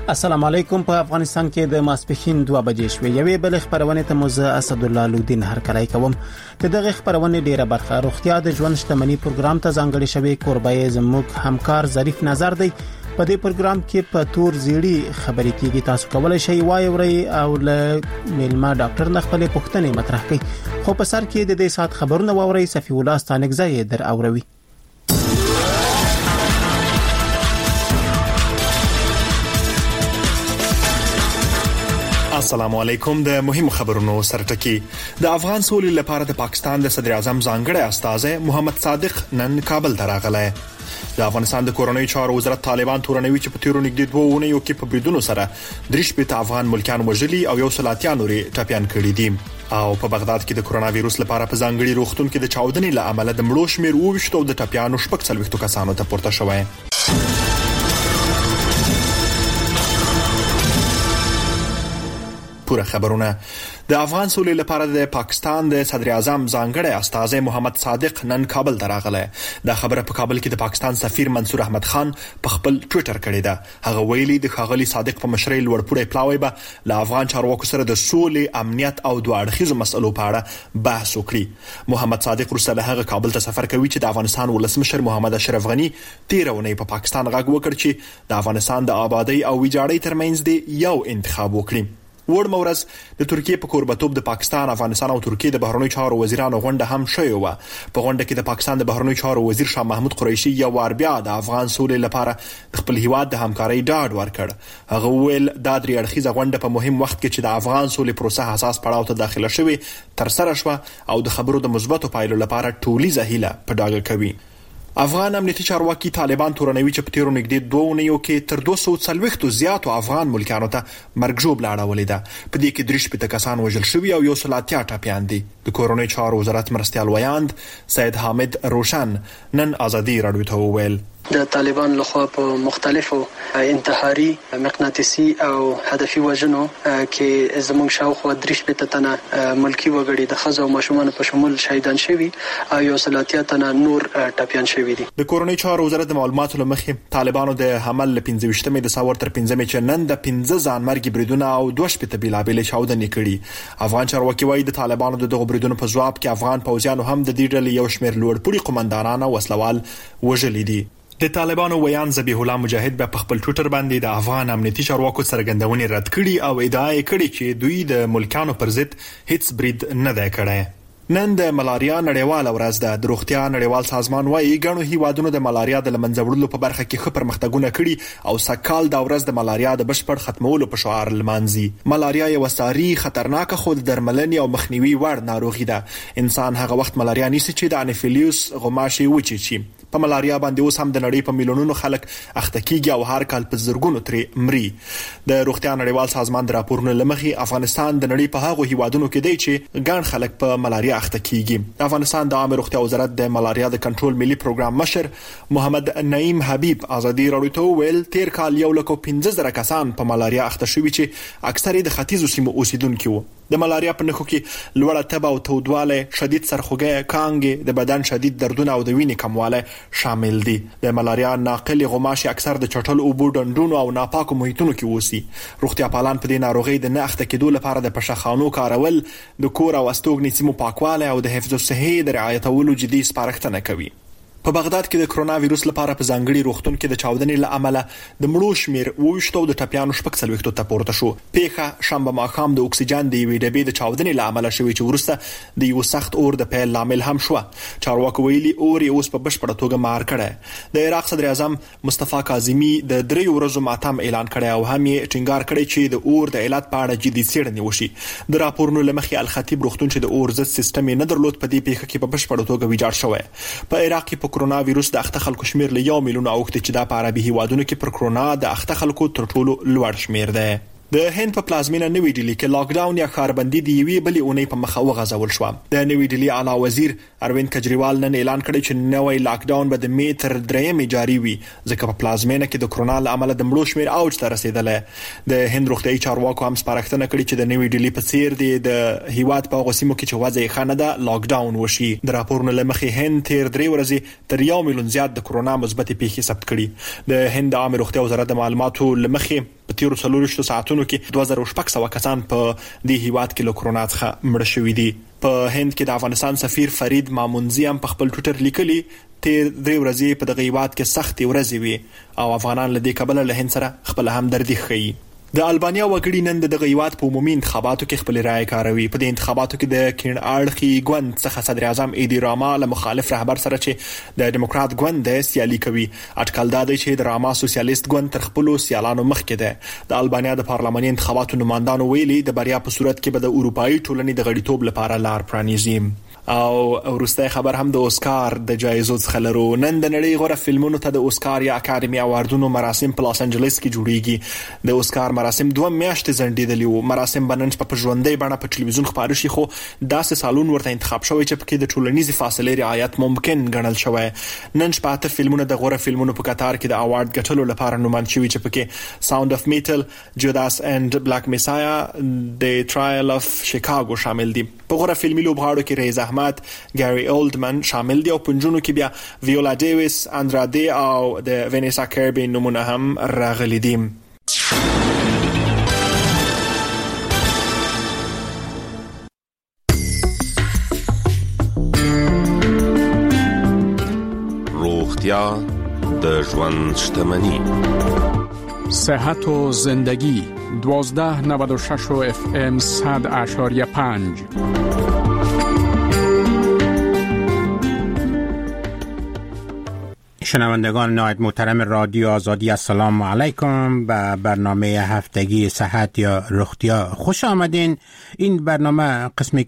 السلام علیکم. په افغانستان کې د ماسپښین 2 بجې شوې. یوې بل خبرونه ته موزه اسد الله لودین هرکلی کوم. دغه خبرونه ډیره برخه روغتیا د ژوند شتمنۍ پروګرام ته ځانګړي شوی کوربای زموږ همکار ظریف نظر دی. په دې پروګرام کې په تور زیړی خبرې کیږي. تاسو کولای شئ وایوري او له میلما ډاکټر نه خپل پوښتنې مطرح کړئ. خو په سر کې د دې سات خبرونه ووري صفی الله ستانګزای در اوروي. السلام علیکم. د مهم خبرونو سرټکی. د افغان سولې لپاره د پاکستان د صدر اعظم ځانګړی استازی محمد صادق نن کابل ته راغلی. د افغانستان د کورنۍ چارو وزارت طالبان تورنوي چې په تیرو نږدې 2 اونیو کې په بریدونو سره 3 افغان ملکیان وژلي او یو سلاتیا نوري ټاپیان کړي دي. او په بغداد کې د کرونا وایروس لپاره په ځانګړي روغتون کې د چاودنې له امله د مړو شمیر 20 او د ټاپیانو 40 کسانو ته پورته شوی. پوره خبرونه. د افغان سولې لپاره د پاکستان د صدر اعظم ځانګړی استازی محمد صادق نن کابل ته راغلی. دا خبره په کابل کې د پاکستان سفیر منصور احمد خان په خپل ټوئیټر کړی ده. هغه ویلي د ښاغلي صادق په مشرۍ لوړپوړی پلاوی به له افغان چارواکو سره د سولې، امنیت او دوه اړخیزو مسلو په اړه بحث وکړي. محمد صادق وروسته له هغه کابل ته سفر کوي چې د افغانستان ولسمشر محمد اشرف غنی 13 اونۍ په پاکستان غږ وکړ چې د افغانستان د آبادی او ویجاړۍ ترمنځ دی یو انتخاب وکړي. وړ مورز د ترکیه په کوربتوب د پاکستان، افغانستان او ترکیه د بهرنیو چارو وزیرانو غونډه هم شوې و. په غونډه کې د پاکستان د بهرنیو چارو وزیر شاه محمود قریشي یو وار بیا د افغان سولې لپاره خپل هیواد د همکارۍ ډاډ ورکړ. هغه ویل دا درې اړخیزه غونډه په مهم وخت کې چې د افغان سولې پروسه حساس پړاو ته داخله شوه تر سره شوه او د خبرو د مثبتو پایلو لپاره ټولیزه هیله په ډاګه کوي. افغان امنیتي چارواکي طالبان تورنوي چې په تیرو نږدې 2 اونیو کې تر 240 زیاتو افغان ملکیانو ته مرګ ژوبله اړولې ده. په دې کې 3 کسان وژل شوي او یو سلاتیا ټاپیان دي. د کورنۍ چارو وزارت مرستیال ویاند سید حامد روشن نن ازادي راډیو ته وویل د طالبان لخوا په مختلفو انتحاري، مقناطیسي او هدفي وژنو کې زموږ شاوخوا 3 تنه ملکی وګړي د ښځو او ماشومانو په شمول شهیدان شوي او یو سلاتیا تنه نور ټاپیان شوي دي. د کورنۍ چارو وزارت د معلوماتو لمخې طالبانو د حمل ل 15 د ساور تر 15 چې نن د 15 ځانمرګي بریدونه او 2 بیلابل چاودنې کړي. افغان چارواکي وایي د طالبانو دغه بریدونو په ځواب کې افغان پوځیانو هم د دې ډلې یو شمېر لوړپوړي قومندانان او وسلوال وژلي دي. د طالبانو ویان ذبیح الله مجاهد په خپل ټوئیټر باندې د افغان امنیتي چارواکو څرګندونې رد کړي او ادعا کړې چې دوی د ملکانو پر ضد هیڅ برید نه دی کړی. نن د ملاریا نړیواله ورځ ده. د روغتیا نړیوال سازمان وايي ګڼو هیوادونو د ملاریا د لمنځه وړلو په برخه کې ښه پرمختګونه کړي او سکهال دا ورځ د ملاریا د بشپړ ختمولو په شعار لمانځي. ملاریا یو ساري خطرناکه خو د درملنې او مخنیوي وړ ناروغي ده. انسان هغه وخت ملاریا نیسي چې د انفیلیوس غوماشي وچیچي. په ملاریا باندې اوس هم د نړۍ په میلیونونو خلک اخته کیږي او هر کال په زرګونو ترې مري. د روغتیا نړیوال سازمان د راپورونو لمخې افغانستان د نړۍ په هغو هیوادونو کې دی چې ګڼ خلک په ملاریا اخته کیږي. افغانستان د عامه روغتیا وزارت د ملاریا د کنټرول ملي پروګرام مشر محمد نعیم حبیب ازادي راډیو ته ویل 13 کال 1,15,000 کسان په ملاریا اخته شوي چې اکثره د ختیځو سیمو اوسیدونکي وو. د ملاریا په نښو کې لوړه تبه او تودواله، شدید سرخوږی، کانګې، د بدن شدید دردونه او د وینې کمواله شامل دي. د ملاریا ناقل غوماشي اکثر د چټل اوبو ډنډونو او ناپاکو محیطونو کې اوسي. روغتیا پالان په دې ناروغي د نه اخته کېدو لپاره د پشخانو کارول، د کور او استوګنې سیمو پاکواله او د حفظ الصحه د رعایتولو جدي سپارښتنه کوي. په بغداد کې د کرونا وایروس لپاره په ځانګړي روغتون کې د چاودنې له امله د مړو شمیر 20 او د ټاپیانو 40 ته پورته شو. پیښه شنبه ماښام د اکسیجن د یوې ډبې د چاودنې له امله شوې چې وروسته د یو سخت اور د پیل لامل هم شو. چارواکو ویلي اور یې اوس په بشپړه توګه مار کړی. د عراق صدر اعظم مصطفی کاظمي د 3 ورځو ماتم اعلان کړی او هم یې ټینګار کړی چې د اور د علت په اړه جدي څېړنې وشي. د راپورونو لمخې الخطیب روغتون چې د اور ضد سیستم نه درلود په دې پیښه کې په بشپړه توګه ویجاړ شوی. په عراق کې په کرونا وایروس د اخته خلکو شمیر له 1 میلیون اوښتي چې د عربي هیوادونو کې پر کرونا د اخته خلکو تر ټولو لوړ شمیر دی. د هند په پلازمینه نوې ډیلی کې لاک ډاون یا ښاربندي د یوې بلې اونۍ په مخه وغځول شو. د نوې ډیلی اعلی وزیر اروین کجریوال نن اعلان کړی چې نوې لاک ډاون به د می تر 3 جاری وي ځکه په پلازمینه کې د کرونا له امله د مړو شمیر اوج ته رسیدلی. د هند روغتیايي چارواکو هم سپارښتنه کړې چې د نوې ډیلی په څیر د هیواد په غوسیمو کې چې وضع یې ښه نه ده لاک ډاون وشي. د راپورونو له مخې هند تیر 3 ورځې تر 1 میلیون زیات د کرونا مثبت پیښې ثبت کړي. د هند عامه روغتیا وزارت د معلوماتو له مخې په تیرو 40 ساعتونو کې 2600 کسان په دې هیواد کې له کرونا څخه مړ شوي دي. په هند کې د افغانستان سفیر فرید مامونزي هم په خپل ټوئیټر لیکلي تیر 3 ورځې په دغه هیواد کې سختي ورځې وي او افغانان له دې کبله له هند سره خپل همدردي ښیي. د البانیا وګړي نن دغه هیواد په عمومي انتخاباتو کې خپل رائے کاروي. په دې انتخاباتو کې د کین اړخي ګوند څخه صدر اعظم ایدی راما له مخالف رهبر سره چې د دیموکرات ګوند د سیالي کوي. اټکل دا دی چې د راما سوسیالیست ګوند تر خپل سیالانو مخکې ده. د البانیا د پارلماني انتخاباتو نمائندانو ویلي د بریا په صورت کې به د اروپאי ټولنې د غړیتوب لپاره لار پرانیزي. او ورسته خبر هم د اوسکار د جایزو څخه لرو. نن د نړۍ غوره فلمونو ته د اوسکار یا اکاډمي اواردونو مراسم په لاس انجلس کې جوړیږي. د اوسکار مراسم 2 میاشتې ځنډېدلي وو. مراسم بنن په ژوندۍ بڼه په ټلویزیون خبرو شي خو داسې سالون ورته انتخاب شوی چې پکې د ټولنیزې فاصلې رعایت ممکن ګڼل شوی. نن شپه 8 فلمونه د غوره فلمونو په کتار کې د اوارد ګټلو لپاره نوماند شوي چې پکې ساوند اف میټل، جوداس اند بلاک میسایا، د ټرایل اف شیکاګو شامل دي. په غوره فلمي لوبغاړو کې ریز احمد، ګاری اولډمن شامل دي او پنځونو کې بیا ویولا ډیویس، اندرادی او د وینیسا کربی نمونه هم راغلي دي. روغتیا د ژوند شتمنی. صحت و زندگی 1296 FM 100.5. شنوندگان نهایت محترم رادیو آزادی، السلام علیکم. به برنامه هفتگی صحت یا روغتیا خوش آمدین. این برنامه قسمی